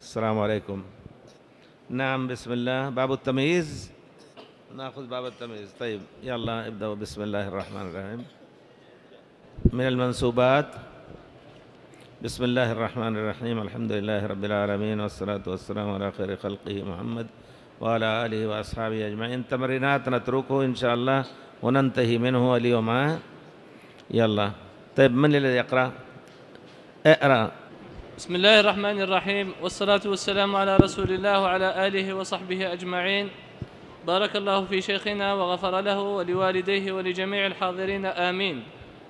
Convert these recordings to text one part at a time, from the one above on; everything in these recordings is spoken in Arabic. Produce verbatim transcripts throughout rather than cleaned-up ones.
السلام عليكم. نعم، بسم الله. باب التمييز، ناخذ باب التمييز. طيب يلا ابدأوا. بسم الله الرحمن الرحيم. من المنسوبات: بسم الله الرحمن الرحيم، الحمد لله رب العالمين، والصلاة والسلام على خير خلقه محمد وعلى آله وأصحابه أجمعين. تمرينات نتركه إن شاء الله وننتهي منه اليوم. يلا. طيب من الذي يقرأ؟ اقرأ. بسم الله الرحمن الرحيم، والصلاة والسلام على رسول الله وعلى آله وصحبه أجمعين. بارك الله في شيخنا وغفر له ولوالديه ولجميع الحاضرين، آمين.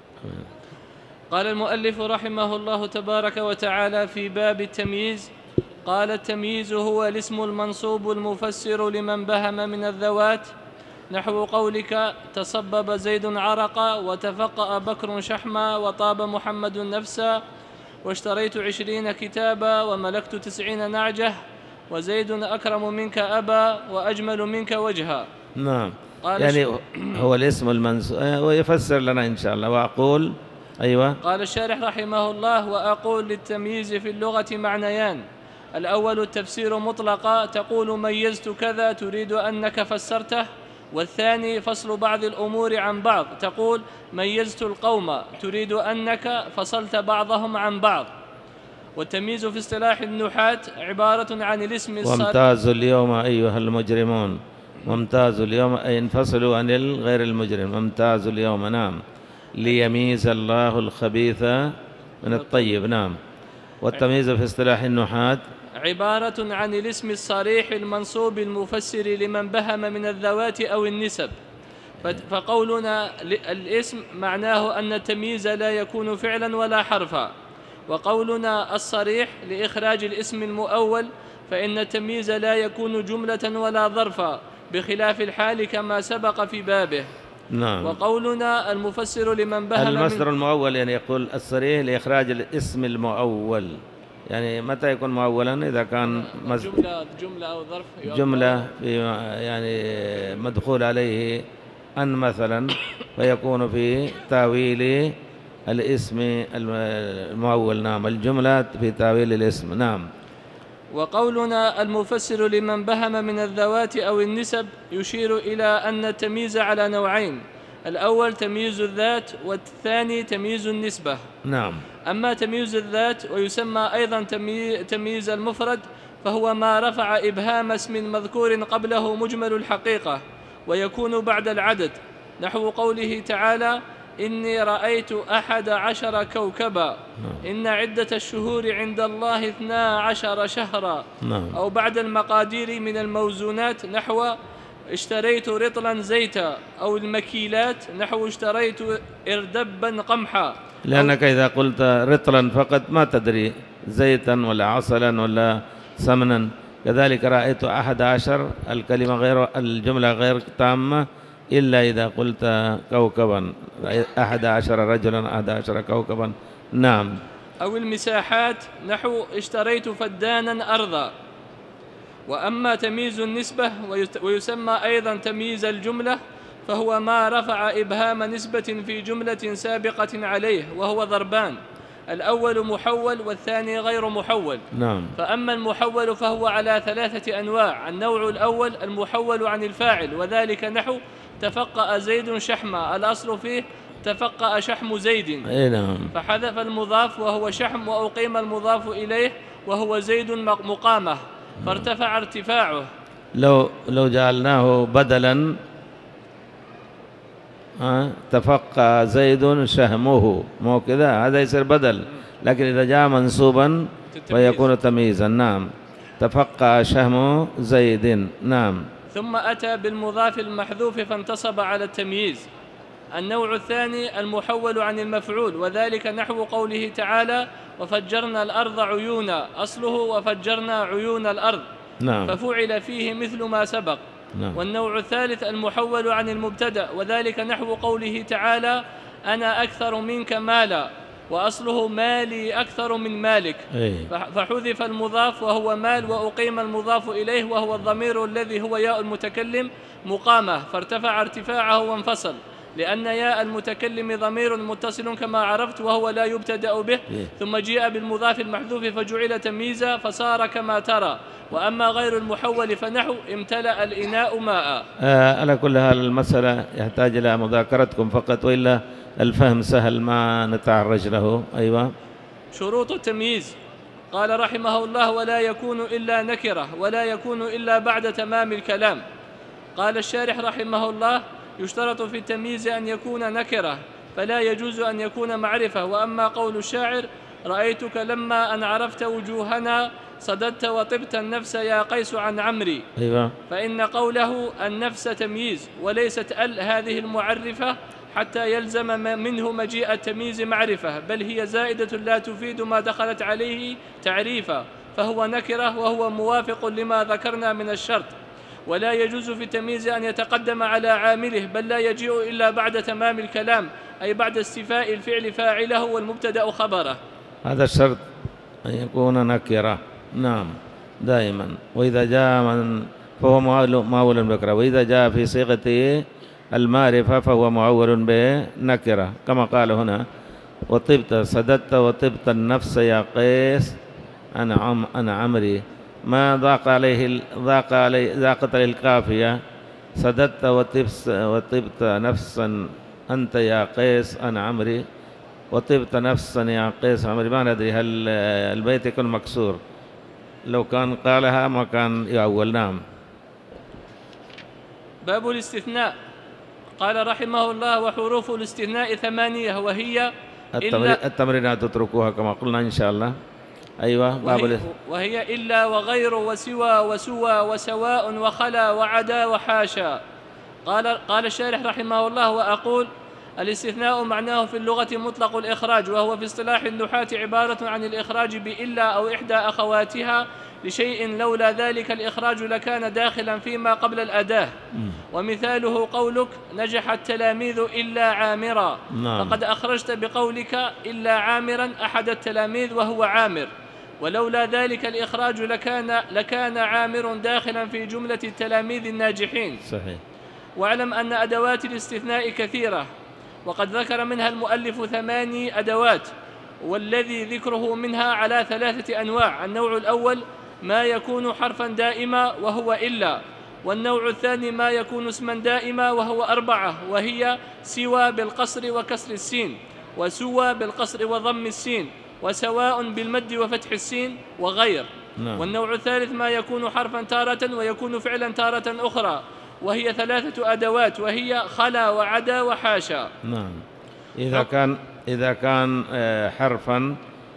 قال المؤلف رحمه الله تبارك وتعالى في باب التمييز: قال: التمييز هو الاسم المنصوب المفسر لمن بهم من الذوات، نحو قولك: تصبب زيد عرقا، وتفقأ بكر شحما، وطاب محمد نفسا، واشتريت عشرين كتابا، وملكت تسعين نعجة، وزيد أكرم منك أبا، وأجمل منك وجها. نعم، قال يعني هو الاسم المنصوب، ويفسر لنا إن شاء الله. وأقول أيوة. قال الشارح رحمه الله: وأقول للتمييز في اللغة معنيان: الأول التفسير مطلقا، تقول ميزت كذا تريد أنك فسرته، والثاني فصل بعض الأمور عن بعض، تقول ميزت القوم تريد أنك فصلت بعضهم عن بعض. والتمييز في اصطلاح النحاة عبارة عن الاسم الصريح. وامتازوا اليوم أيها المجرمون، وامتازوا اليوم أي انفصلوا عن غير المجرم. وامتازوا اليوم، نعم، ليميز الله الخبيث من الطيب. نعم. والتمييز في اصطلاح النحاة عبارة عن الاسم الصريح المنصوب المفسر لمن بهم من الذوات أو النسب. فقولنا الاسم معناه أن التمييز لا يكون فعلا ولا حرفا، وقولنا الصريح لإخراج الاسم المؤول، فإن التمييز لا يكون جملة ولا ظرفا، بخلاف الحال كما سبق في بابه. نعم. وقولنا المفسر لمن بهم المصدر المؤول، يعني يقول الصريح لإخراج الاسم المؤول. يعني متى يكون مؤولا؟ إذا كان جملة, جملة أو ظرف، جملة يعني مدخول عليه أن مثلا، فيكون في تاويل الاسم المؤول. نعم، الجملة في تاويل الاسم. نعم. وقولنا المفسر لمن بهم من الذوات أو النسب يشير إلى أن التمييز على نوعين: الأول تمييز الذات، والثاني تمييز النسبة. نعم. أما تمييز الذات ويسمى أيضا تمييز المفرد، فهو ما رفع إبهام اسم مذكور قبله مجمل الحقيقة ويكون بعد العدد، نحو قوله تعالى: إني رأيت أحد عشر كوكبا، إن عدة الشهور عند الله اثنا عشر شهرا. أو بعد المقادير من الموزونات، نحو اشتريت رطلا زيتا، أو المكيلات، نحو اشتريت إردبا قمحا. لأنك إذا قلت رطلا فقط ما تدري زيتا ولا عسلا ولا سمنا. كذلك رأيت أحد عشر، الكلمة غير، الجملة غير تامة إلا إذا قلت كوكبا، أحد عشر رجلا، أحد عشر كوكبا. نعم. أو المساحات، نحو اشتريت فدانا أرضا. وأما تمييز النسبة ويسمى أيضا تمييز الجملة، فهو ما رفع إبهام نسبة في جملة سابقة عليه، وهو ضربان: الأول محول والثاني غير محول. نعم. فأما المحول فهو على ثلاثة أنواع: النوع الأول المحول عن الفاعل، وذلك نحو تفقأ زيد شحما، الأصل فيه تفقأ شحم زيد. نعم. فحذف المضاف وهو شحم، وأقيم المضاف إليه وهو زيد مقامه، فارتفع ارتفاعه. لو لو جعلناه بدلا، ها، تفقأ زيد شهمه، مو كذا؟ هذا يصير بدل. لكن إذا جاء منصوبا فيكون تمييزا. نعم. تفقأ شهم زيد. نعم. ثم أتى بالمضاف المحذوف فانتصب على التمييز. النوع الثاني المحول عن المفعول، وذلك نحو قوله تعالى: وفجرنا الأرض عيونا، أصله وفجرنا عيون الأرض. نعم. ففعل فيه مثل ما سبق. نعم. والنوع الثالث المحول عن المبتدأ، وذلك نحو قوله تعالى: أنا أكثر منك مالا، وأصله مالي أكثر من مالك. أي. فحذف المضاف وهو مال، وأقيم المضاف إليه وهو الضمير الذي هو ياء المتكلم مقامه، فارتفع ارتفاعه وانفصل، لأن ياء المتكلم ضمير متصل كما عرفت وهو لا يبتدأ به، ثم جيء بالمضاف المحذوف فجعل تمييزا فصار كما ترى. وأما غير المحول فنحو امتلأ الإناء ماء. آه على كل حال المسألة يحتاج إلى مذاكرتكم فقط، وإلا الفهم سهل ما نتعرج له. أيوة. شروط التمييز. قال رحمه الله: ولا يكون إلا نكرة، ولا يكون إلا بعد تمام الكلام. قال الشارح رحمه الله: يشترط في التمييز أن يكون نكرة، فلا يجوز أن يكون معرفة. وأما قول الشاعر: رأيتك لما أن عرفت وجوهنا صددت وطبت النفس يا قيس عن عمري، أيوة. فإن قوله النفس تمييز، وليست ال هذه المعرفة حتى يلزم منه مجيء التمييز معرفة، بل هي زائدة لا تفيد ما دخلت عليه تعريفا، فهو نكرة وهو موافق لما ذكرنا من الشرط. ولا يجوز في التمييز أن يتقدم على عامله، بل لا يجيء إلا بعد تمام الكلام، أي بعد استيفاء الفعل فاعله والمبتدأ خبره. هذا الشرط أن يكون نكرة، نعم، دائما. وإذا جاء من فهو معول بنكرة، وإذا جاء في صيغة المعرفة فهو معول بنكرة، كما قال هنا: وطبت صددت وطبت النفس يا قيس عن عم عن عمري. ما ضاق عليه ضاق عليه ضاقت عليه القافية: صددت وطبت وطبت نفسا أنت يا قيس عن عمري، وطبت نفسا يا قيس عمري. ما ندري هل البيت يكون مكسور، لو كان قالها ما كان يعول. نعم. باب الاستثناء. قال رحمه الله: وحروف الاستثناء ثمانية، وهي إلا التمرينات تتركوها كما قلنا إن شاء الله. أيوة. وهي, وهي إلا وغير وسوى وسوى وسواء وخلا وعدا وحاشا. قال قال الشارح رحمه الله: وأقول: الاستثناء معناه في اللغة مطلق الإخراج، وهو في اصطلاح النحاة عبارة عن الإخراج بإلا أو إحدى أخواتها لشيء، لولا ذلك الإخراج لكان داخلا فيما قبل الأداة. ومثاله قولك: نجح التلاميذ إلا عامرا. نعم. فقد أخرجت بقولك إلا عامرا أحد التلاميذ وهو عامر، ولولا ذلك الإخراج لكان, لكان عامر داخلا في جملة التلاميذ الناجحين. صحيح. واعلم أن أدوات الاستثناء كثيرة، وقد ذكر منها المؤلف ثماني أدوات، والذي ذكره منها على ثلاثة أنواع. النوع الأول ما يكون حرفا دائما وهو إلا، والنوع الثاني ما يكون اسما دائما وهو أربعة، وهي سوى بالقصر وكسر السين، وسوى بالقصر وضم السين، وسواء بالمد وفتح السين، وغير. نعم. والنوع الثالث ما يكون حرفا تارة ويكون فعلا تارة أخرى، وهي ثلاثة أدوات، وهي خلا وعدا وحاشا. نعم. إذا كان إذا كان حرفا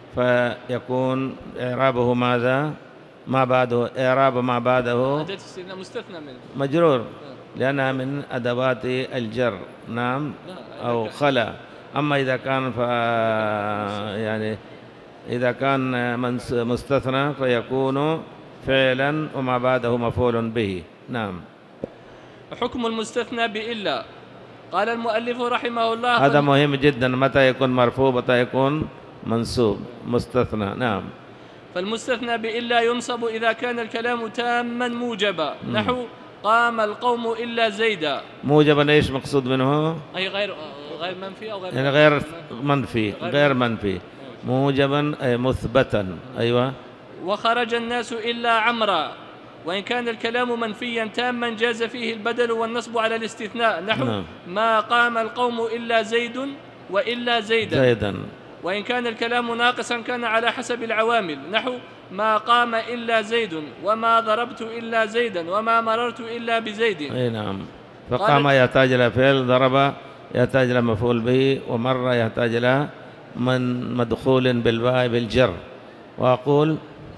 فيكون إعرابه ماذا؟ ما بعده إعراب ما بعده مستثنى منه مجرور، لأنها من أدوات الجر. نعم. أو خلا. أما إذا كان ف يعني إذا كان مستثنى فيكون فعلا وما بعده مفعول به. نعم. حكم المستثنى بإلا. قال المؤلف رحمه الله: هذا مهم جدا، متى يكون مرفوع متى يكون منصوب مستثنى. نعم. فالمستثنى بإلا ينصب إذا كان الكلام تاما موجبا، نحو قام القوم إلا زيدا. موجبا ايش مقصود منه؟ أي غير غير منفي أو غير يعني غير منفي، غير منفي. موجبا أي مثبتا. أيوة. وخرج الناس إلا عمرا، وإن كان الكلام منفيا تاما جاز فيه البدل والنصب على الاستثناء، نحو نعم. ما قام القوم إلا زيد وإلا زيدا. زيدا. وإن كان الكلام ناقصا كان على حسب العوامل، نحو ما قام إلا زيد، وما ضربت إلا زيدا، وما مررت إلا بزيد. أي نعم. فقام يحتاج إلى فعل، ضرب يحتاج إلى مفعول به، ومر يحتاج إلى من مدخول بالباء بالجر. وأقول: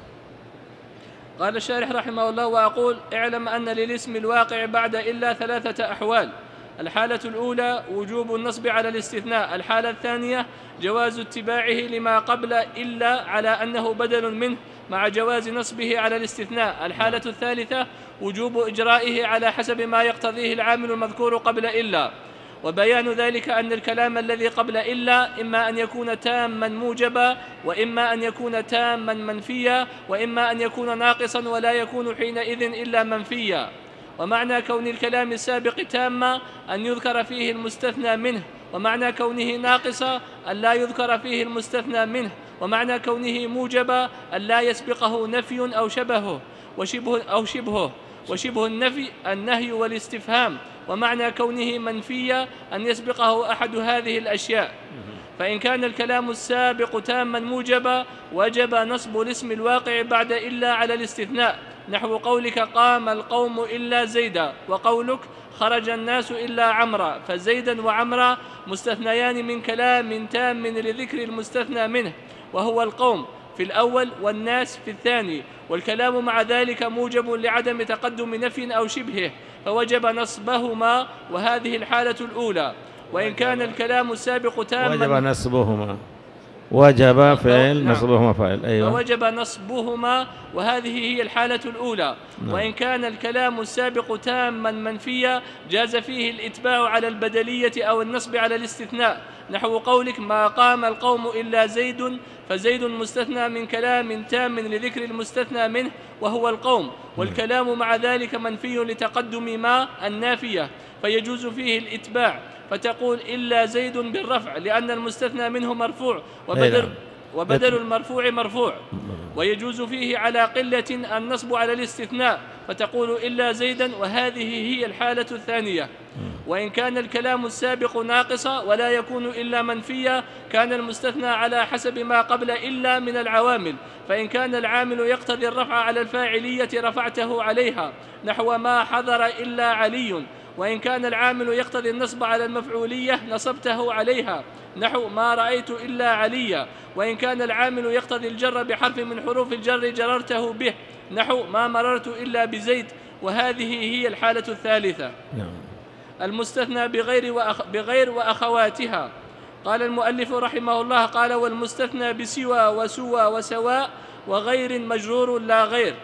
قال الشارح رحمه الله: وأقول: اعلم أن للاسم الواقع بعد إلا ثلاثة أحوال. الحالة الأولى وجوب النصب على الاستثناء. الحالة الثانية جواز اتباعه لما قبل إلا على أنه بدل منه مع جواز نصبه على الاستثناء. الحالة الثالثة وجوب إجرائه على حسب ما يقتضيه العامل المذكور قبل إلا. وبيان ذلك أن الكلام الذي قبل إلا إما أن يكون تاما موجبا، وإما أن يكون تاما منفيا، وإما أن يكون ناقصا ولا يكون حينئذ إلا منفيا. ومعنى كون الكلام السابق تاما أن يذكر فيه المستثنى منه، ومعنى كونه ناقصا أن لا يذكر فيه المستثنى منه، ومعنى كونه موجبا أن لا يسبقه نفي أو شبهه وشبه أو شبهه وشبه النفي النهي والاستفهام، ومعنى كونه منفيا أن يسبقه أحد هذه الأشياء. فإن كان الكلام السابق تاما موجبا وجب نصب الاسم الواقع بعد إلا على الاستثناء، نحو قولك قام القوم إلا زيدا، وقولك خرج الناس إلا عمرا، فزيدا وعمرا مستثنيان من كلام تام لذكر المستثنى منه وهو القوم في الأول والناس في الثاني، والكلام مع ذلك موجب لعدم تقدم نفي أو شبهه فوجب نصبهما، وهذه الحالة الأولى. وإن كان الكلام السابق تاما وجب نصبهما، وجب فعل نصبهما فاعل، أيوة فوجب نصبهما، وهذه هي الحالة الأولى. نعم. وإن كان الكلام السابق تاما منفيا جاز فيه الإتباع على البدلية أو النصب على الاستثناء، نحو قولك ما قام القوم إلا زيد، فزيد مستثنى من كلام تام لذكر المستثنى منه وهو القوم، والكلام مع ذلك منفي لتقدم ما النافية فيجوز فيه الإتباع، فتقول إلا زيد بالرفع لأن المستثنى منه مرفوع وبدل, وبدل المرفوع مرفوع، ويجوز فيه على قلة النصب على الاستثناء فتقول إلا زيدا، وهذه هي الحالة الثانية. وإن كان الكلام السابق ناقصا ولا يكون إلا منفيا كان المستثنى على حسب ما قبل إلا من العوامل، فإن كان العامل يقتضي الرفع على الفاعلية رفعته عليها، نحو ما حضر إلا علي، وإن كان العامل يقتضي النصب على المفعولية نصبته عليها، نحو ما رأيت إلا عليا، وإن كان العامل يقتضي الجر بحرف من حروف الجر جررته به، نحو ما مررت إلا بزيد، وهذه هي الحالة الثالثة. المستثنى بغير, وأخ بغير وأخواتها. قال المؤلف رحمه الله قال والمستثنى بسوى وسوى وسواء وغير مجرور لا غير.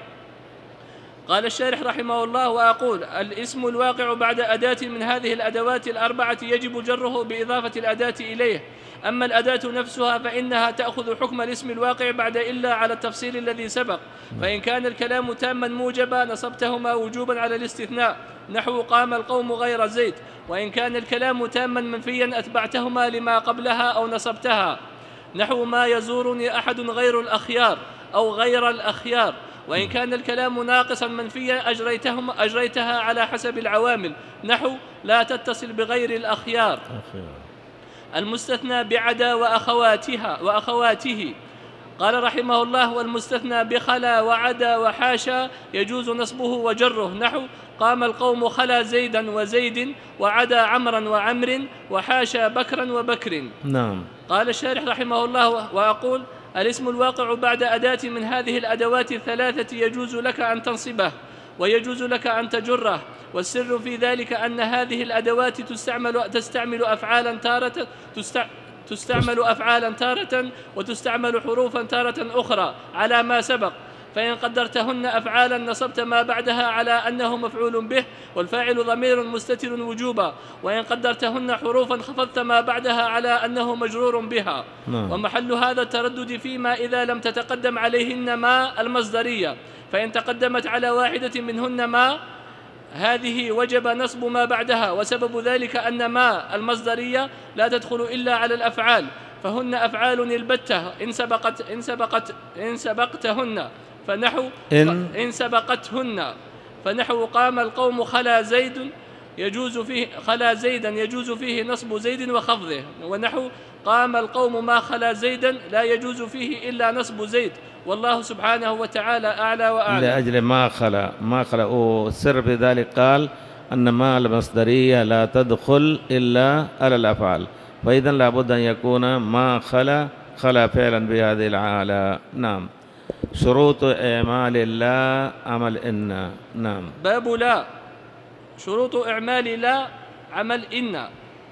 قال الشارح رحمه الله وأقول الاسم الواقع بعد أداة من هذه الأدوات الأربعة يجب جره بإضافة الأداة إليه، أما الأداة نفسها فإنها تأخذ حكم الاسم الواقع بعد إلا على التفصيل الذي سبق، فإن كان الكلام تاما موجبا نصبتهما وجوبا على الاستثناء، نحو قام القوم غير زيد، وإن كان الكلام تاما منفيا أتبعتهما لما قبلها أو نصبتها، نحو ما يزورني أحد غير الأخيار أو غير الأخيار، وإن كان الكلام ناقصا منفيا أجريتهما أجريتها على حسب العوامل، نحو لا تتصل بغير الأخيار. المستثنى بعدا وأخواتها وأخواته. قال رحمه الله والمستثنى بخلا وعدا وحاشا يجوز نصبه وجره، نحو قام القوم خلا زيدا وزيد وعدا عمرا وعمر وحاشا بكرا وبكر. نعم. قال الشارح رحمه الله وأقول الاسم الواقع بعد أداة من هذه الأدوات الثلاثة يجوز لك أن تنصبه ويجوز لك أن تجره، والسر في ذلك أن هذه الأدوات تستعمل تستعمل أفعالا تارة تستعمل أفعالا تارة وتستعمل حروفا تارة أخرى على ما سبق، فإن قدرتهن أفعالا نصبت ما بعدها على أنه مفعول به والفاعل ضمير مستتر وجوبا، وإن قدرتهن حروفا خفضت ما بعدها على أنه مجرور بها. نعم. ومحل هذا التردد فيما إذا لم تتقدم عليهن ما المصدرية، فإن تقدمت على واحدة منهن ما هذه وجب نصب ما بعدها، وسبب ذلك أن ما المصدرية لا تدخل إلا على الأفعال، فهن أفعال البتة إن سبقت إن سبقت إن سبقتهن، فنحو إن, إن سبقتهن، فنحو قام القوم خلا زيد يجوز فيه خلا زيدا يجوز فيه نصب زيد وخفضه، ونحو قام القوم ما خلا زيدا لا يجوز فيه إلا نصب زيد، والله سبحانه وتعالى أعلى وأعلى. لأجل ما خلا ما خلا والسر في ذلك قال أن ما المصدرية لا تدخل إلا على الأفعال، فإذا لابد أن يكون ما خلا خلا فعلا بهذه الحالة. نعم. شروط إعمال لا عمل إن. نعم. باب لا. شروط إعمال لا عمل إن.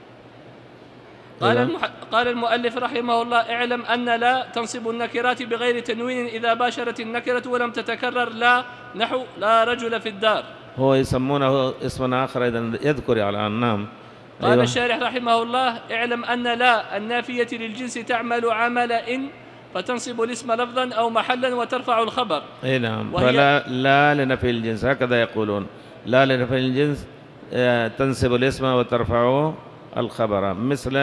قال, المح... قال المؤلف رحمه الله اعلم أن لا تنصب النكرات بغير تنوين إذا باشرت النكرة ولم تتكرر، لا نحو لا رجل في الدار. هو يسمونه اسما آخر إذا يذكر على النام. قال أيوة. الشارح رحمه الله اعلم أن لا النافية للجنس تعمل عمل إن فتنصب الاسم لفظا أو محلا وترفع الخبر. اي نعم. فلا لا لنفي الجنس هكذا يقولون، لا لرفع الجنس تنسب الاسم وترفع الخبر، مثل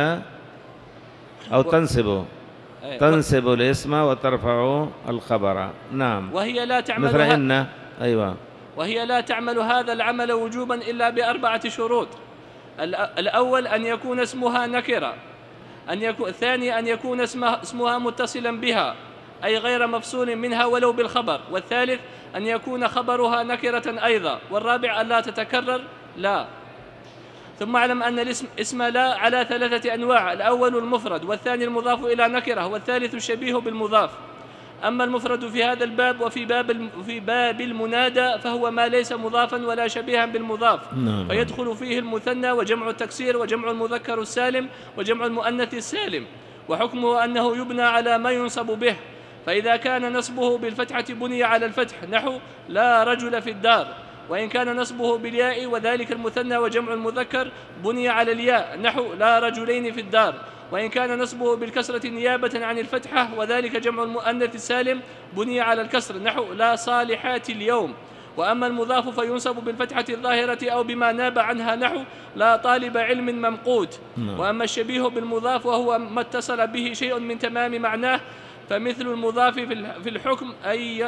أو تنسب تنسب الاسم وترفع الخبر. نعم. وهي لا تعمل مثل إن. أيوة. وهي لا تعمل هذا العمل وجوبا إلا بأربعة شروط. الأول أن يكون اسمها نكرة، أن يكون الثاني أن يكون اسمها, اسمها متصلا بها أي غير مفصول منها ولو بالخبر، والثالث أن يكون خبرها نكرة أيضا، والرابع أن لا تتكرر لا. ثم اعلم أن الاسم اسم لا على ثلاثة أنواع: الأول المفرد، والثاني المضاف إلى نكرة، والثالث الشبيه بالمضاف. أما المفرد في هذا الباب وفي باب في باب المنادى فهو ما ليس مضافا ولا شبيها بالمضاف، فيدخل فيه المثنى وجمع التكسير وجمع المذكر السالم وجمع المؤنث السالم، وحكمه أنه يبنى على ما ينصب به. فإذا كان نصبه بالفتحة بني على الفتح، نحو لا رجل في الدار، وإن كان نصبه بالياء وذلك المثنى وجمع المذكر بني على الياء، نحو لا رجلين في الدار، وإن كان نصبه بالكسرة نيابة عن الفتحة وذلك جمع المؤنث السالم بني على الكسر، نحو لا صالحات اليوم. وأما المضاف فينصب بالفتحة الظاهرة أو بما ناب عنها، نحو لا طالب علم ممقوت. وأما الشبيه بالمضاف وهو ما اتصل به شيء من تمام معناه فمثل المضاف في الحكم أي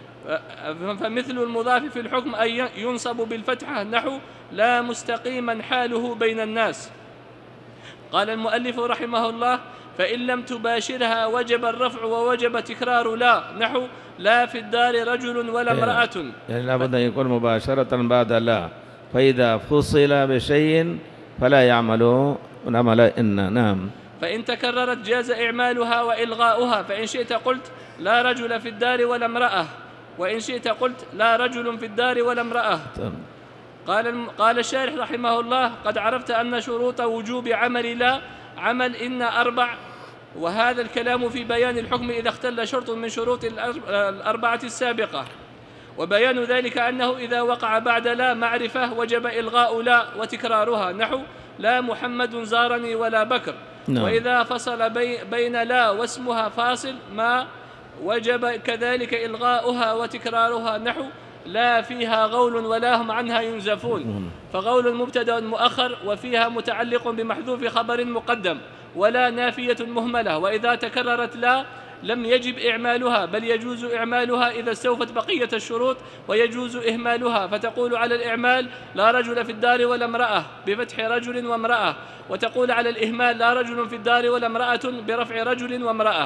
فمثل المضاف في الحكم أي ينصب بالفتحة، نحو لا مستقيما حاله بين الناس. قال المؤلف رحمه الله: فإن لم تباشرها وجب الرفع ووجب تكرار لا، نحو لا في الدار رجل ولا امرأة. يعني لابد أن يكون مباشرة بعد لا، فإذا فصل بشيء فلا يعمل عمل إن. نعم. فإن تكررت جاز إعمالها وإلغاؤها، فإن شئت قلت لا رجل في الدار ولا امرأة، وإن شئت قلت لا رجل في الدار ولا امرأة. قال قال الشارح رحمه الله: قد عرفت أن شروط وجوب عمل لا عمل إن أربع، وهذا الكلام في بيان الحكم إذا اختل شرط من شروط الأربعة السابقة، وبيان ذلك أنه إذا وقع بعد لا معرفة وجب إلغاء لا وتكرارها، نحو لا محمد زارني ولا بكر. نعم. وإذا فصل بي بين لا واسمها فاصل ما وجب كذلك إلغاؤها وتكرارها، نحو لا فيها غول ولا هم عنها ينزفون. فغول مبتدأ مؤخر وفيها متعلق بمحذوف خبر مقدم، ولا نافية مهملة. وإذا تكررت لا لم يجب إعمالها، بل يجوز إعمالها إذا استوفت بقية الشروط، ويجوز إهمالها، فتقول على الإعمال لا رجل في الدار ولا امرأة بفتح رجل وامرأة، وتقول على الإهمال لا رجل في الدار ولا امرأة برفع رجل وامرأة.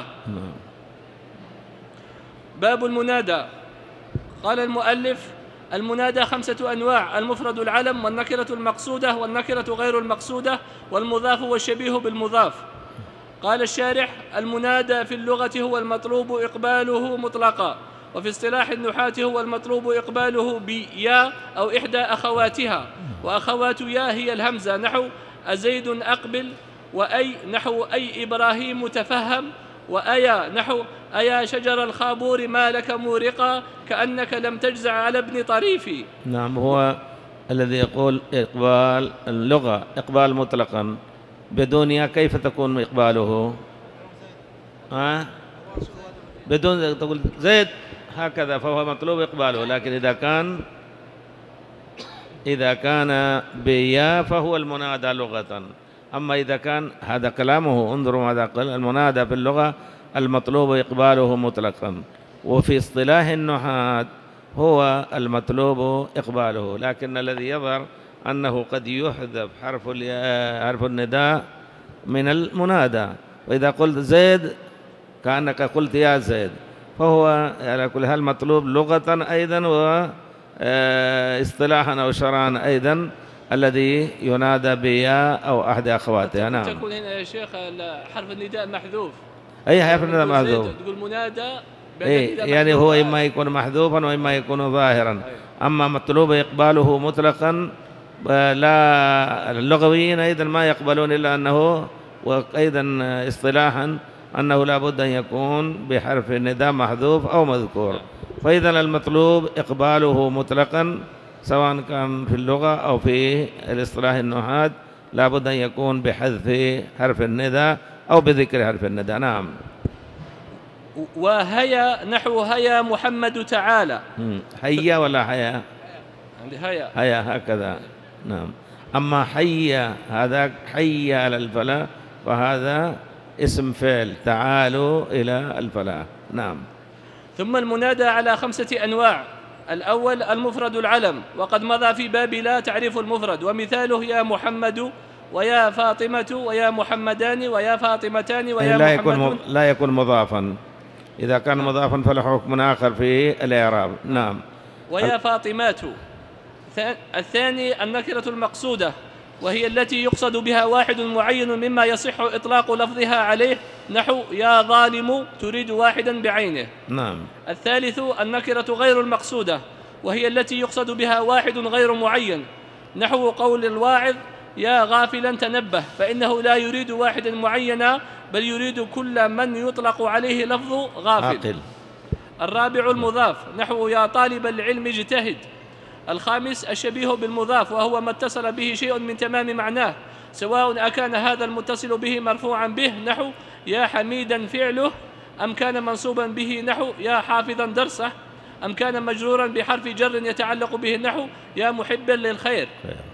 باب المنادى. قال المؤلف: المنادى خمسة أنواع: المفرد العلم، والنكرة المقصودة، والنكرة غير المقصودة، والمضاف والشبيه بالمضاف. قال الشارح: المنادى في اللغة هو المطلوب إقباله مطلقا، وفي اصطلاح النحاة هو المطلوب إقباله بيا أو إحدى أخواتها، وأخوات يا هي الهمزة، نحو أزيد أقبل، وأي نحو أي إبراهيم تفهم، وأيا نحو أيا شجر الخابور ما لك مورقا كأنك لم تجزع على ابن طريفي. نعم. هو الذي يقول إقبال اللغة إقبال مطلقا بدون يا، كيف تكون إقباله؟ ها؟ بدون تقول زيد هكذا فهو مطلوب إقباله، لكن إذا كان إذا كان بيا فهو المنادى لغة. أما إذا كان هذا كلامه، انظروا ماذا قال: المنادى في اللغة المطلوب إقباله مطلقا، وفي اصطلاح النحاة هو المطلوب إقباله، لكن الذي يظهر أنه قد يحذف حرف حرف النداء من المنادى. وإذا قلت زيد كأنك قلت يا زيد، فهو على كل حال مطلوب لغة أيضا واصطلاحا أو شرعا أيضا الذي ينادى بيا أو أحد أخواتها. نعم. تكون هنا يا شيخ حرف النداء محذوف. أي حرف النداء محذوف؟ تقول منادى إيه، يعني هو إما يكون محذوفا وإما يكون ظاهرا. أما مطلوب إقباله مطلقا لا، اللغويين أيضا ما يقبلون إلا أنه، وأيضا اصطلاحا أنه لا بد أن يكون بحرف النداء محذوف أو مذكور. فإذا المطلوب إقباله مطلقا سواء كان في اللغة أو في الاصطلاح النحاة لا بد أن يكون بحذف حرف النداء أو بذكر حرف النداء. نعم. وهيا نحو هيا محمد تعالى. هيا ولا حيا؟ عندي هيا هيا هكذا. نعم. أما حي هذا حي على الفلاح فهذا اسم فعل، تعالوا إلى الفلاح. نعم. ثم المنادى على خمسة أنواع. الأول المفرد العلم، وقد مضى في باب لا تعريف المفرد، ومثاله يا محمد ويا فاطمة ويا محمدان ويا فاطمتان ويا لا يكون محمد. لا يكون مضافا، إذا كان مضافا فله حكم آخر في الإعراب. نعم. ويا فاطمات. الثاني النكرة المقصودة، وهي التي يقصد بها واحد معين مما يصح إطلاق لفظها عليه، نحو يا ظالم تريد واحدا بعينه. نعم. الثالث النكرة غير المقصودة، وهي التي يقصد بها واحد غير معين، نحو قول الواعظ يا غافلا تنبه، فإنه لا يريد واحدا معينا بل يريد كل من يطلق عليه لفظ غافل. عقل. الرابع المضاف، نحو يا طالب العلم اجتهد. الخامس الشبيه بالمضاف، وهو ما اتصل به شيء من تمام معناه، سواء أكان هذا المتصل به مرفوعا به، نحو يا حميدا فعله، أم كان منصوبا به، نحو يا حافظا درسه، أم كان مجرورا بحرف جر يتعلق به، نحو يا محبا للخير.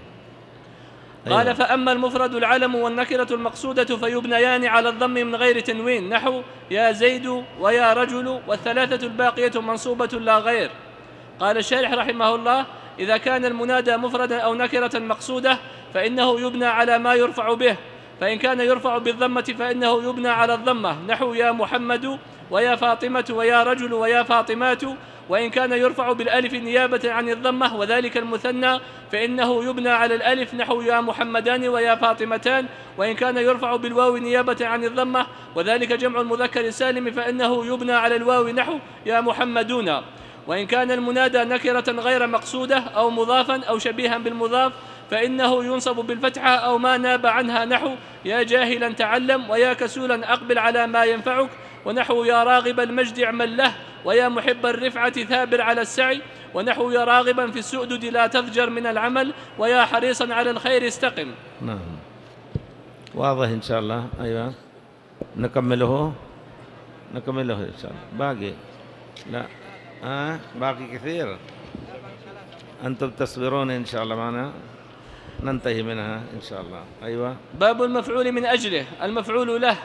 قال فأما المفرد العلم والنكرة المقصودة فيبنيان على الضم من غير تنوين، نحو يا زيد ويا رجل، والثلاثة الباقية منصوبة لا غير. قال الشارح رحمه الله إذا كان المنادى مفردا أو نكرة مقصودة فإنه يبنى على ما يرفع به، فإن كان يرفع بالضمة فإنه يبنى على الضمة، نحو يا محمد ويا فاطمة ويا رجل ويا فاطمات. وإن كان يرفع بالألف نيابة عن الضمة وذلك المثنى فإنه يبنى على الألف، نحو يا محمدان ويا فاطمتان. وإن كان يرفع بالواو نيابة عن الضمة وذلك جمع المذكر السالم فإنه يبنى على الواو، نحو يا محمدون. وإن كان المنادى نكرة غير مقصودة أو مضافا أو شبيها بالمضاف فإنه ينصب بالفتحة أو ما ناب عنها، نحو يا جاهلا تعلم ويا كسولا أقبل على ما ينفعك، ونحو يا راغب المجد اعمل له ويا محب الرفعة ثابر على السعي، ونحو يا راغبا في السؤدد لا تضجر من العمل ويا حريصا على الخير استقم. نعم واضح إن شاء الله. أيوة نكمله نكمله إن شاء الله. باقي لا آه باقي كثير، أنتم تصبرون إن شاء الله معنا ننتهي منها إن شاء الله. أيوة. باب المفعول من أجله. المفعول له.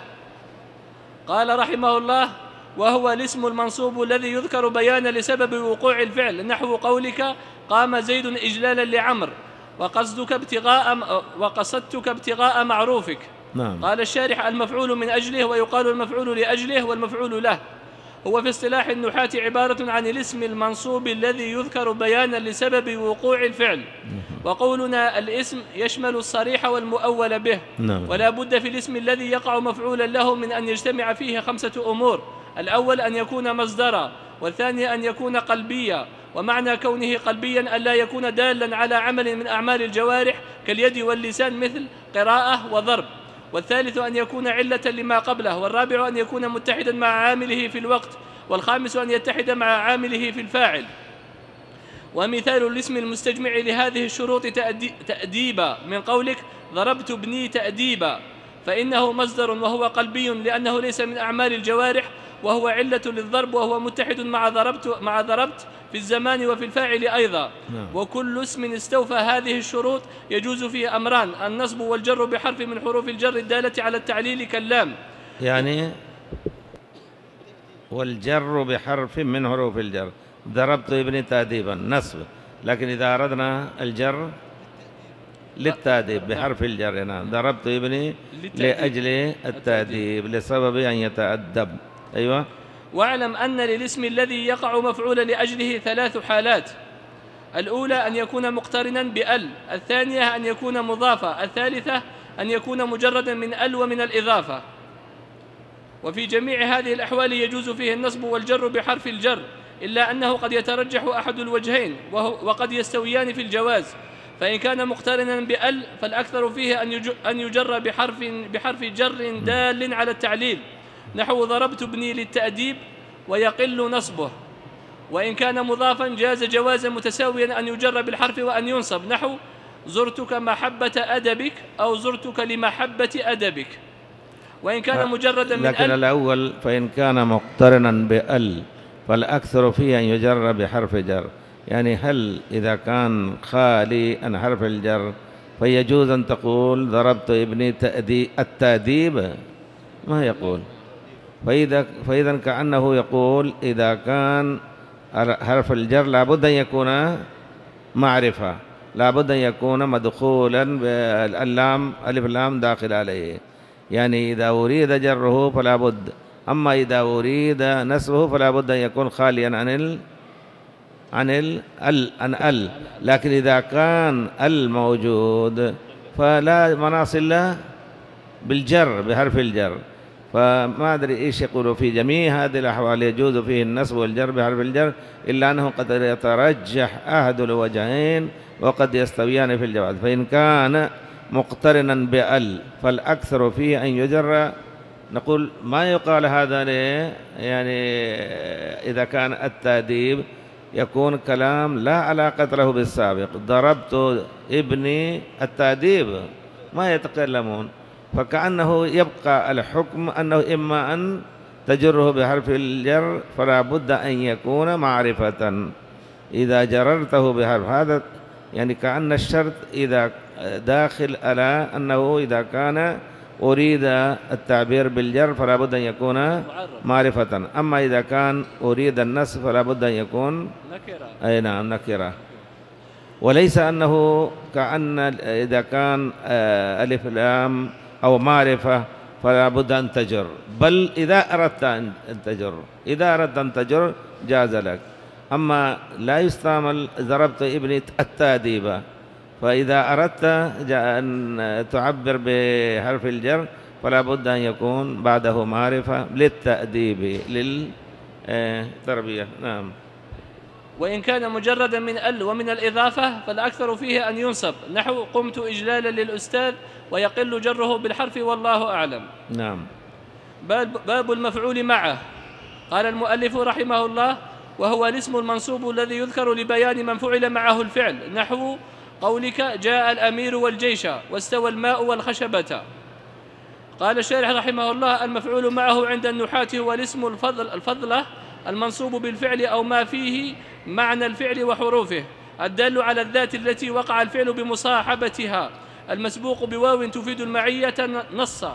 قال رحمه الله وهو الاسم المنصوب الذي يذكر بيانا لسبب وقوع الفعل، نحو قولك قام زيد إجلالا لعمر وقصدك ابتغاء وقصدتك ابتغاء معروفك. نعم. قال الشارح المفعول من أجله، ويقال المفعول لأجله والمفعول له. هو في اصطلاح النحاة عبارة عن الاسم المنصوب الذي يذكر بيانا لسبب وقوع الفعل. وقولنا الاسم يشمل الصريح والمؤول به. نعم. ولا بد في الاسم الذي يقع مفعولا له من أن يجتمع فيه خمسة أمور: الأول أن يكون مصدرا، والثاني أن يكون قلبيا، ومعنى كونه قلبيا ألا يكون دالا على عمل من أعمال الجوارح كاليد واللسان مثل قراءة وضرب، والثالث أن يكون علة لما قبله، والرابع أن يكون متحدا مع عامله في الوقت، والخامس أن يتحد مع عامله في الفاعل. ومثال الاسم المستجمع لهذه الشروط تأديبا من قولك ضربت ابني تأديبا، فإنه مصدر وهو قلبي لأنه ليس من أعمال الجوارح، وهو علة للضرب وهو متحد مع ضربت مع ضربت في الزمان وفي الفاعل أيضا. وكل اسم استوفى هذه الشروط يجوز فيه أمران: النصب والجر بحرف من حروف الجر الدالة على التعليل كاللام، يعني والجر بحرف من حروف الجر. ضربت ابني تأديبا نصب، لكن إذا أردنا الجر للتأديب بحرف الجر، نعم ضربت ابني لأجل التأديب لسبب أن يتأدب. أيوة. واعلم أن للاسم الذي يقع مفعولا لأجله ثلاث حالات: الأولى أن يكون مقترنا بأل، الثانية أن يكون مضافا، الثالثة أن يكون مجردا من أل ومن الإضافة. وفي جميع هذه الأحوال يجوز فيه النصب والجر بحرف الجر، إلا أنه قد يترجح أحد الوجهين وقد يستويان في الجواز. فإن كان مقترنا بأل فالأكثر فيه أن يجر بحرف, بحرف جر دال على التعليل، نحو ضربت ابني للتأديب ويقل نصبه. وإن كان مضافا جاز جوازا متساويا أن يجر بالحرف وأن ينصب، نحو زرتك محبة أدبك أو زرتك لمحبة أدبك. وإن كان مجردا من لكن أل، الأول فإن كان مقترنا بأل فالأكثر فيه أن يجر بحرف جر، يعني هل إذا كان خالي عن حرف الجر فيجوز أن تقول ضربت ابني التأديب؟ ما يقول. فإذا فإذا كأنه يقول إذا كان حرف الجر لابد أن يكون معرفة، لابد أن يكون مدخولا باللام، ألف اللام داخل عليه، يعني إذا أريد جره فلا بد، أما إذا أريد نسبه فلا بد أن يكون خاليا عن ال عن ال ال عن ال لكن إذا كان ال موجود فلا مناص إلا بالجر بحرف الجر. فما أدري إيش يقولوا في جميع هذه الأحوال يجوز فيه النصب والجر بحرف الجر، إلا أنه قد يترجح أحد الوجهين وقد يستويان في الجواز. فإن كان مقترنا بأل فالأكثر فيه أن يجر، نقول ما يقال هذا ليه؟ يعني إذا كان التأديب يكون كلام لا علاقة له بالسابق، ضربت ابني التأديب ما يتكلمون، فكأنه يبقى الحكم أنه إما أن تجره بحرف الجر فلا بد أن يكون معرفة إذا جررته بحرف، هذا يعني كأن الشرط إذا داخل على أنه إذا كان أريد التعبير بالجر فلا بد أن يكون معرفة، أما إذا كان أريد النصب فلا بد أن يكون نكرة. أي نعم نكرة. وليس أنه كأن إذا كان ألف لام أو معرفة فلا بد أن تجر، بل إذا أردت أن تجر، إذا أردت أن تجر جاز لك، أما لا يستعمل ضربت ابني التأديب. فإذا أردت أن تعبر بحرف الجر فلا بد أن يكون بعده معرفة للتأديب للتربية. نعم. وإن كان مجردا من ال ومن الإضافة فالأكثر فيه أن ينصب، نحو قمت إجلالا للأستاذ، ويقل جره بالحرف والله أعلم. نعم. باب المفعول معه. قال المؤلف رحمه الله: وهو الاسم المنصوب الذي يذكر لبيان من فعل معه الفعل، نحو قولك جاء الأمير والجيش واستوى الماء والخشبة. قال الشارح رحمه الله: المفعول معه عند النحاة هو الاسم الفضل الفضلة المنصوب بالفعل أو ما فيه معنى الفعل وحروفه، الدال على الذات التي وقع الفعل بمصاحبتها، المسبوق بواو تفيد المعية نصا.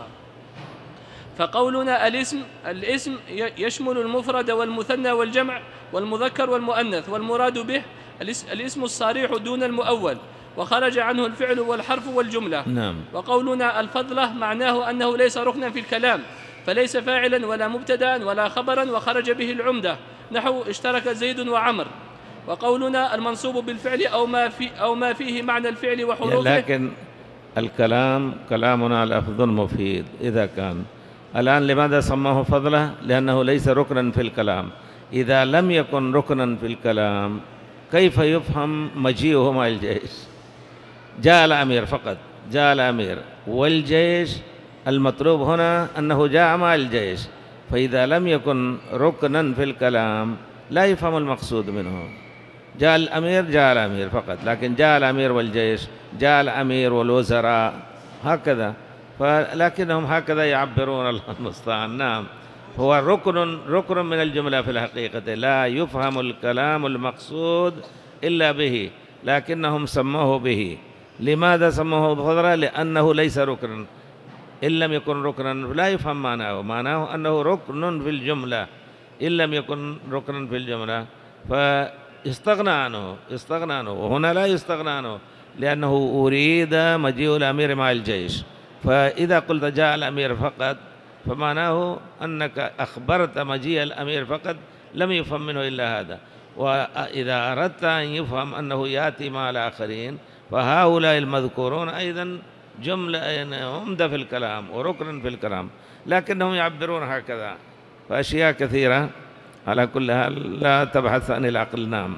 فقولنا الاسم الاسم يشمل المفرد والمثنى والجمع والمذكر والمؤنث، والمراد به الاسم الصريح دون المؤول وخرج عنه الفعل والحرف والجملة. نعم. وقولنا الفضلة معناه أنه ليس ركنا في الكلام، فليس فاعلا ولا مبتدأ ولا خبرا وخرج به العمدة، نحو اشترك زيد وعمر. وقولنا المنصوب بالفعل أو ما, في أو ما فيه معنى الفعل وحروفه. لكن الكلام كلامنا لفظ مفيد. إذا كان الآن لماذا سماه فضلة؟ لأنه ليس ركنا في الكلام. إذا لم يكن ركنا في الكلام كيف يفهم مجيئه مع الجيش؟ جاء الأمير فقط، جاء الأمير والجيش، المطلوب هنا أنه جاء مع الجيش، فإذا لم يكن ركنا في الكلام لا يفهم المقصود منه. جاء الأمير جاء الأمير فقط، لكن جاء الأمير والجيش، جاء الأمير والوزراء، هكذا. فلكنهم هكذا يعبرون، الله المستعان. نعم. هو ركن ركن من الجملة في الحقيقة، لا يفهم الكلام المقصود إلا به، لكنهم سموه به. لماذا سموه بفضلة؟ لأنه ليس ركنا. إن لم يكن ركنا لا يفهم معناه، معناه أنه ركن في الجملة، إن لم يكن ركنا في الجملة فاستغنى عنه استغنى عنه وهنا لا يستغنى عنه، لأنه أريد مجيء الأمير مع الجيش. فإذا قلت جاء الأمير فقط فمعناه أنك أخبرت مجيء الأمير فقط، لم يفهم منه إلا هذا. وإذا أردت أن يفهم أنه يأتي مع الآخرين فهؤلاء المذكورون أيضا جملة عمدة في الكلام وركن في الكلام، لكنهم يعبرون هكذا. فأشياء كثيرة على كل حال لا تبحث عن العقل. نعم.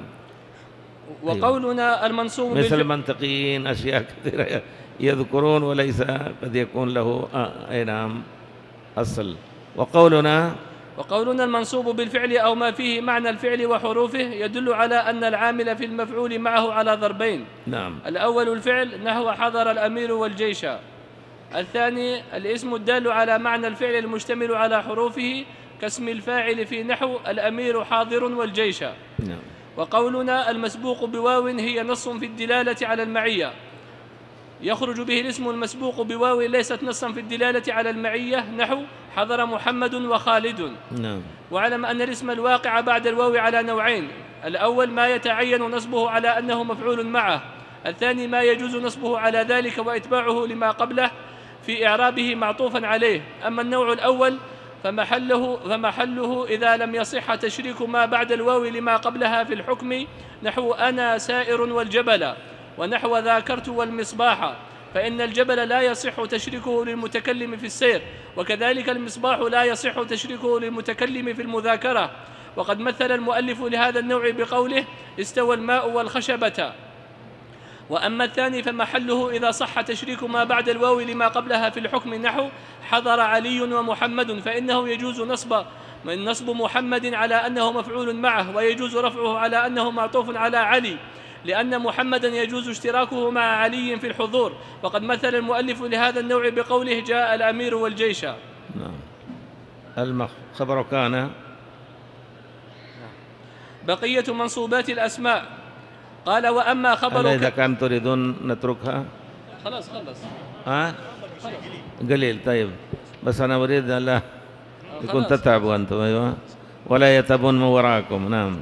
وقولنا المنصوب مثل المنطقيين أشياء كثيرة يذكرون وليس قد يكون له أي نعم أصل. وقولنا وقولنا المنصوب بالفعل أو ما فيه معنى الفعل وحروفه يدل على أن العامل في المفعول معه على ضربين. نعم. الأول الفعل نحو حضر الأمير والجيش، الثاني الاسم الدال على معنى الفعل المشتمل على حروفه كاسم الفاعل في نحو الأمير حاضر والجيش. نعم. وقولنا المسبوق بواو هي نص في الدلالة على المعية، يخرج به الاسم المسبوق بواو ليست نصا في الدلالة على المعية، نحو حضر محمد وخالد. نعم. واعلم أن الاسم الواقع بعد الواو على نوعين: الأول ما يتعين نصبه على أنه مفعول معه، الثاني ما يجوز نصبه على ذلك وإتباعه لما قبله في إعرابه معطوفا عليه. أما النوع الأول فمحله, فمحله إذا لم يصح تشريك ما بعد الواو لما قبلها في الحكم، نحو أنا سائر والجبل، ونحو ذاكرت والمصباح، فإن الجبل لا يصح تشريكه للمتكلم في السير، وكذلك المصباح لا يصح تشريكه للمتكلم في المذاكرة. وقد مثل المؤلف لهذا النوع بقوله استوى الماء والخشبة. وأما الثاني فمحله إذا صح تشريك ما بعد الواو لما قبلها في الحكم، نحو حضر علي ومحمد، فإنه يجوز نصب من نصب محمد على أنه مفعول معه، ويجوز رفعه على أنه معطوف على علي، لأن محمدا يجوز اشتراكه مع علي في الحضور. وقد مثل المؤلف لهذا النوع بقوله جاء الأمير والجيش. نعم. الخبر كان. بقية منصوبات الأسماء. قال وأما خبر إذا كان تريدون نتركها خلاص خلص ها قليل. طيب بس أنا أريد أن لا يكون تتعبوا أنتم. أيوة ولا يتبون من وراءكم. نعم.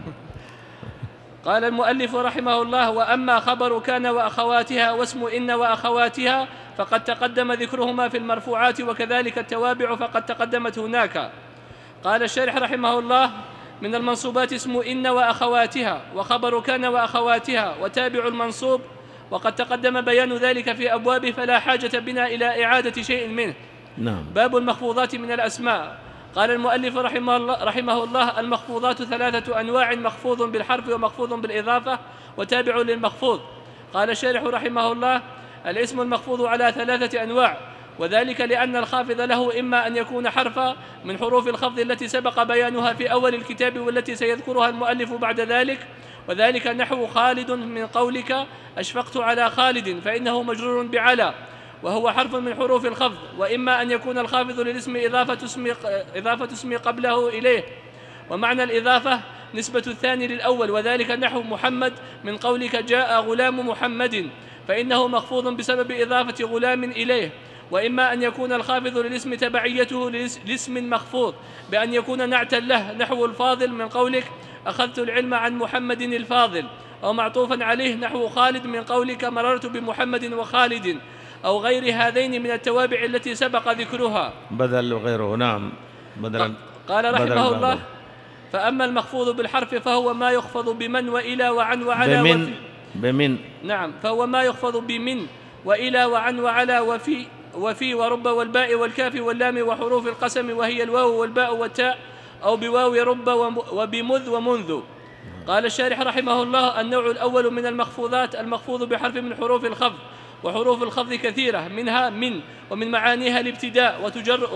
قال المؤلف رحمه الله وأما خبر كان وأخواتها واسم إن وأخواتها فقد تقدم ذكرهما في المرفوعات، وكذلك التوابع فقد تقدمت هناك. قال الشارح رحمه الله من المنصوبات اسم إن وأخواتها، وخبر كان وأخواتها، وتابع المنصوب، وقد تقدم بيان ذلك في أبوابه فلا حاجة بنا إلى إعادة شيء منه. نعم. باب المخفوضات من الأسماء. قال المؤلف رحمه الله, رحمه الله المخفوضات ثلاثة أنواع: مخفوض بالحرف ومخفوض بالإضافة وتابع للمخفوض. قال الشارح رحمه الله الاسم المخفوض على ثلاثة أنواع، وذلك لأن الخافض له إما أن يكون حرفا من حروف الخفض التي سبق بيانها في أول الكتاب والتي سيذكرها المؤلف بعد ذلك، وذلك نحو خالد من قولك أشفقت على خالد، فإنه مجرور بعلى وهو حرف من حروف الخفض. وإما أن يكون الخافض للاسم إضافة اسم, إضافة اسم قبله إليه، ومعنى الإضافة نسبة الثاني للأول، وذلك نحو محمد من قولك جاء غلام محمد، فإنه مخفوض بسبب إضافة غلام إليه. وإما أن يكون الخافض للاسم تبعيته لاسم مخفوض بأن يكون نعتا له، نحو الفاضل من قولك أخذت العلم عن محمد الفاضل، أو معطوفا عليه نحو خالد من قولك مررت بمحمد وخالد، أو غير هذين من التوابع التي سبق ذكرها بدل وغيره. نعم. بدل. قال رحمه الله فأما المخفوض بالحرف فهو ما يخفض بمن وإلى وعن وعلى بمن وفي. بمن نعم فهو ما يخفض بمن وإلى وعن وعلى وفي وفي ورب والباء والكاف واللام وحروف القسم وهي الواو والباء والتاء، أو بواو رب وبمذ ومنذ. قال الشارح رحمه الله النوع الأول من المخفوضات المخفوض بحرف من حروف الخفض، وحروف الخفض كثيرة، منها من، ومن معانيها الابتداء، وتجر,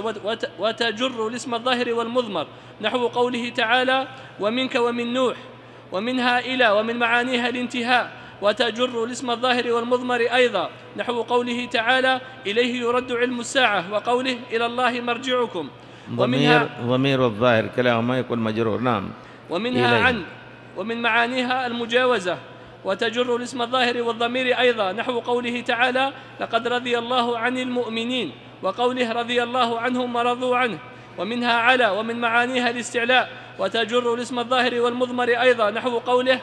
وتجر الاسم الظاهر والمضمر، نحو قوله تعالى ومنك ومن نوح. ومنها إلى، ومن معانيها الانتهاء، وتجر الاسم الظاهر والمضمر أيضا، نحو قوله تعالى إليه يرد علم الساعة، وقوله إلى الله مرجعكم. ومنها ضمير الظاهر كلاهما يكون مجرور. نعم. ومنها إليه. عن، ومن معانيها المجاوزة، وتجر الاسم الظاهر والضمير أيضا، نحو قوله تعالى لقد رضي الله عن المؤمنين، وقوله رضي الله عنهم ورضوا عنه. ومنها على، ومن معانيها الاستعلاء، وتجر الاسم الظاهر والمضمر أيضا، نحو قوله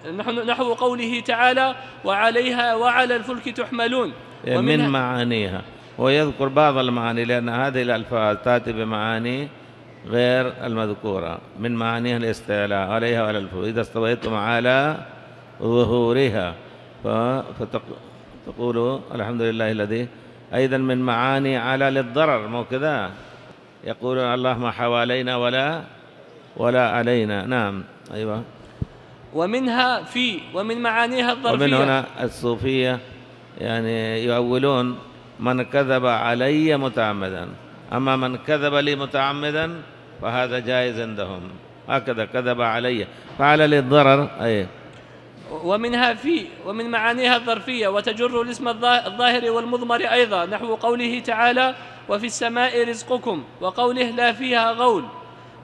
نحو قوله تعالى وعليها وعلى الفلك تحملون. من معانيها، ويذكر بعض المعاني لأن هذه الألفاظ تأتي بمعاني غير المذكورة. من معانيها الاستعلاء عليها وعلى الفلك إذا استويتم على ظهورها، فتقول الحمد لله الذي. أيضا من معاني على للضرر، مو كذا يقول الله ما حوالينا ولا ولا علينا. نعم. أيوة. ومنها في، ومن معانيها الظرفية. ومن هنا الصوفية يعني يؤولون من كذب علي متعمدا، أما من كذب لي متعمدا فهذا جائز عندهم، هكذا كذب علي فعل للضرر. أي. ومنها في، ومن معانيها الظرفية، وتجر الاسم الظاهر والمضمر أيضا، نحو قوله تعالى وفي السماء رزقكم، وقوله لا فيها غول.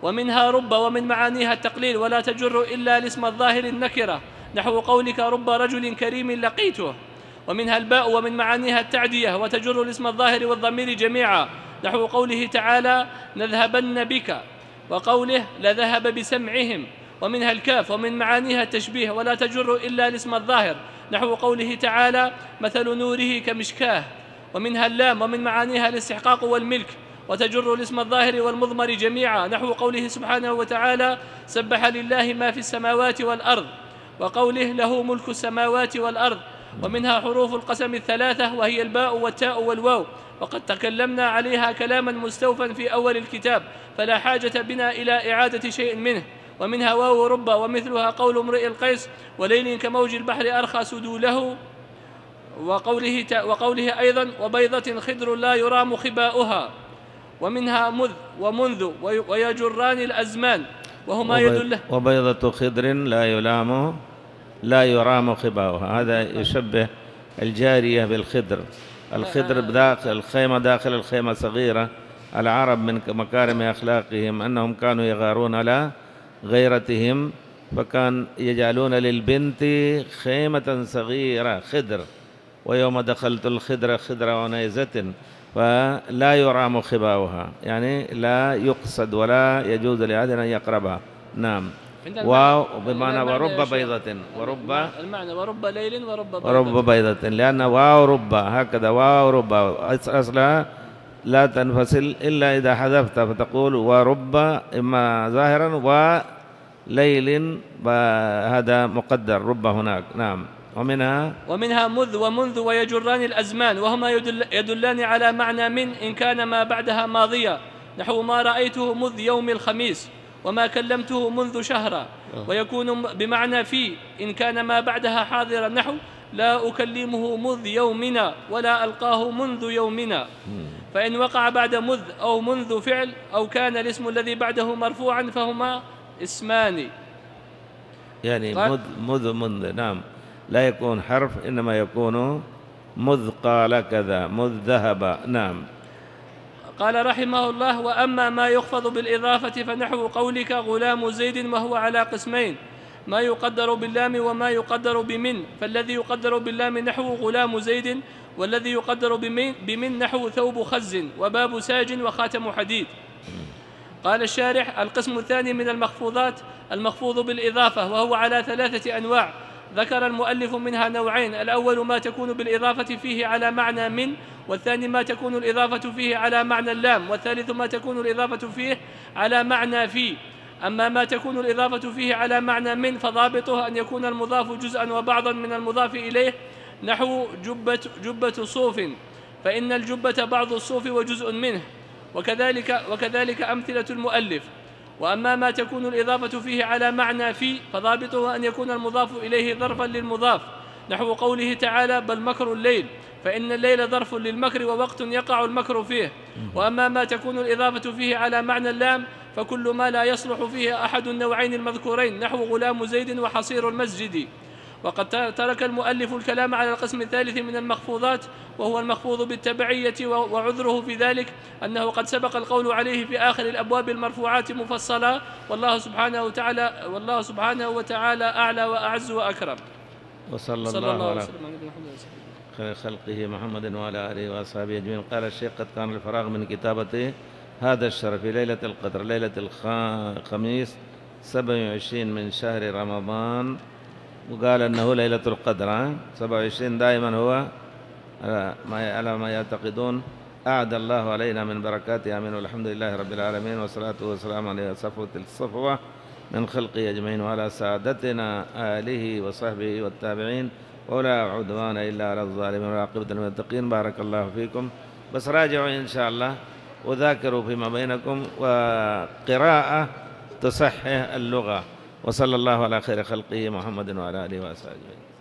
ومنها رب ومن معانيها التقليل ولا تجر إلا الاسم الظاهر النكرة نحو قولك رب رجل كريم لقيته. ومنها الباء ومن معانيها التعدية وتجر الاسم الظاهر والضمير جميعا نحو قوله تعالى نذهبن بك وقوله لذهب بسمعهم. ومنها الكاف ومن معانيها التشبيه ولا تجر إلا الاسم الظاهر نحو قوله تعالى مثل نوره كمشكاه. ومنها اللام ومن معانيها الاستحقاق والملك وتجر الاسم الظاهر والمضمر جميعا نحو قوله سبحانه وتعالى سبح لله ما في السماوات والأرض وقوله له ملك السماوات والأرض. ومنها حروف القسم الثلاثة وهي الباء والتاء والواو وقد تكلمنا عليها كلاما مستوفا في أول الكتاب فلا حاجة بنا إلى إعادة شيء منه. ومنها واو رب ومثلها قول امرئ القيس وليل كموج البحر أرخى سدوله وقوله, وقوله أيضا وبيضة خضر لا يرام خباؤها. ومنها مذ ومنذ ويجران الأزمان وهما يدل وبيضة خضر لا يلام لا يرام خباؤها. هذا يشبه الجارية بالخضر. الخضر داخل الخيمة داخل الخيمة صغيرة. العرب من مكارم أخلاقهم أنهم كانوا يغارون على غيرتهم فكان يجعلون للبنت خيمة صغيرة خضر ويوم دخلت الخضر خضر عنيزة فلا يرام خباؤها يعني لا يقصد ولا يجوز لأحد أن يقربها. نعم. واو بمعنى ورب بيضة ورب المعنى ورب ليل ورب بيضة ورب بيضة لأن واو رب هكذا واو رب أصلها لا تنفصل إلا إذا حذفت فتقول ورب إما ظاهرا وليل هذا مقدر رب هناك. نعم. ومنها ومنها مذ ومنذ ويجران الأزمان وهما يدل يدلان على معنى من إن كان ما بعدها ماضيا نحو ما رأيته مذ يوم الخميس وما كلمته منذ شهرا. ويكون بمعنى في إن كان ما بعدها حاضرا نحو لا أكلمه مذ يومنا ولا ألقاه منذ يومنا. فإن وقع بعد مذ أو منذ فعل أو كان الاسم الذي بعده مرفوعا فهما اسمان يعني مذ مذ منذ. نعم. لا يكون حرف إنما يكون مذ قال كذا مذ ذهب. نعم. قال رحمه الله وأما ما يخفض بالإضافة فنحو قولك غلام زيد وهو على قسمين ما يقدر باللام وما يقدر بمن. فالذي يقدر باللام نحو غلام زيد والذي يقدر بمن, بمن نحو ثوب خز وباب ساج وخاتم حديد. قال الشارح القسم الثاني من المخفوضات المخفوض بالإضافة وهو على ثلاثة أنواع ذكر المؤلف منها نوعين. الأول ما تكون بالإضافة فيه على معنى من والثاني ما تكون الإضافة فيه على معنى اللام والثالث ما تكون الإضافة فيه على معنى في. أما ما تكون الإضافة فيه على معنى من فضابطه أن يكون المضاف جزءا وبعضا من المضاف إليه نحو جبة, جبة صوف فإن الجبة بعض الصوف وجزء منه وكذلك, وكذلك أمثلة المؤلف. وأما ما تكون الإضافة فيه على معنى في فضابطه أن يكون المضاف إليه ظرفا للمضاف نحو قوله تعالى بل مكر الليل فإن الليل ظرف للمكر ووقت يقع المكر فيه. وأما ما تكون الإضافة فيه على معنى اللام فكل ما لا يصلح فيه أحد النوعين المذكورين نحو غلام زيد وحصير المسجد. وقد ترك المؤلف الكلام على القسم الثالث من المخفوضات وهو المخفوض بالتبعية وعذره في ذلك أنه قد سبق القول عليه في آخر الأبواب المرفوعات مفصلا والله سبحانه وتعالى والله سبحانه وتعالى أعلى وأعز وأكرم. وصلى صلى الله على وسلم خير خلقه محمد وعلى آله وأصحابه أجمعين. قال الشيخ قد كان الفراغ من كتابته هذا الشرف في ليلة القدر ليلة الخميس سبع وعشرين من شهر رمضان وقال أنه ليلة القدر سبع وعشرين دائما هو على ما يعتقدون. أعد الله علينا من بركاته آمين والحمد لله رب العالمين والصلاة والسلام على صفوة الصفوة من خلقه أجمعين وعلى سعادتنا آله وصحبه والتابعين ولا عدوان إلا على الظالمين والعاقبة للمتقين. بارك الله فيكم. بس راجعوا إن شاء الله وذاكروا فيما بينكم وقراءة تصحح اللغة. وصلى الله على خير خلقه محمد وعلى آله وأصحابه.